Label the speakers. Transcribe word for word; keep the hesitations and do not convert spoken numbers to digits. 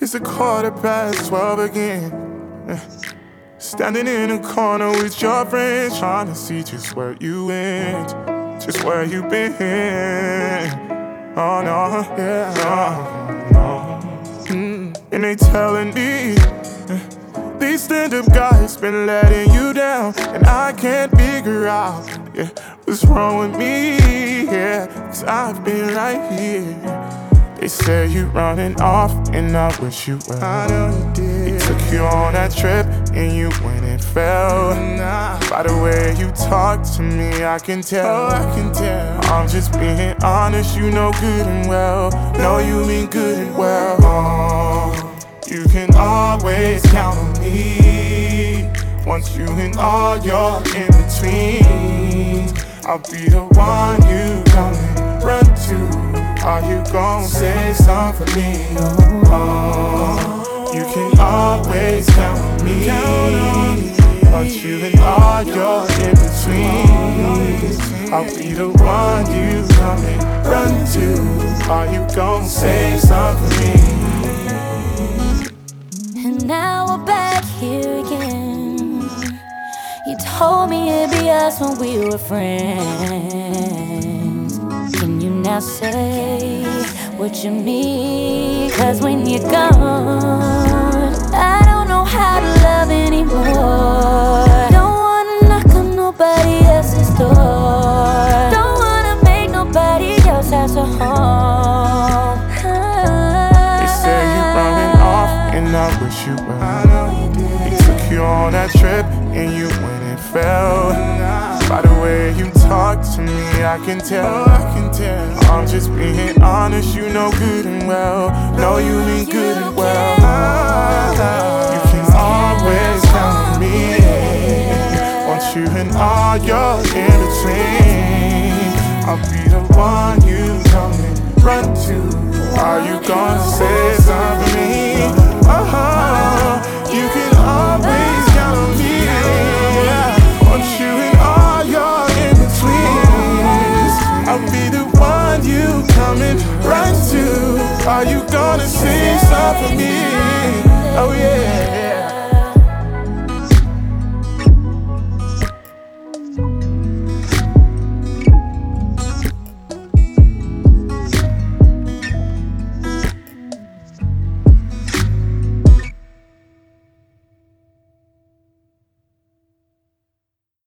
Speaker 1: It's a quarter past twelve again. Uh, Standing in a corner with your friends, trying to see just where you went, just where you been. Oh no, yeah, no, no. Mm. And they telling me uh, these stand-up guys been letting you down, and I can't figure out, yeah, what's wrong with me, yeah, cause I've been right here. They say you running off, and I wish you well. I know you did. He took you on that trip, and you went and fell. Nah. By the way you talk to me, I can tell. Oh, I can tell. I'm just being honest, you know good and well. Know you mean good and well. Oh, you can always count on me. Once you and all your in-betweens, I'll be the one you come and run to. Are you gon' say something for me? Oh, you can always count on me. But you and all your in-betweens, I'll be the one you come and run to. Are you gon' say something for me?
Speaker 2: And now we're back here again. You told me it'd be us when we were friends. Can you now say what you mean? Cause when you're gone, I don't know how to love anymore. Don't wanna knock on nobody else's door. Don't wanna make nobody else house a home.
Speaker 1: They say you're running off, and I wish you well. I know you did. He took you on that trip, and you went and fell. By the way you talk to me, I can tell. I can tell. I'm just being honest, you know good and well. Know you mean good and well. You can always count on me. Once you and all your in between, I'll be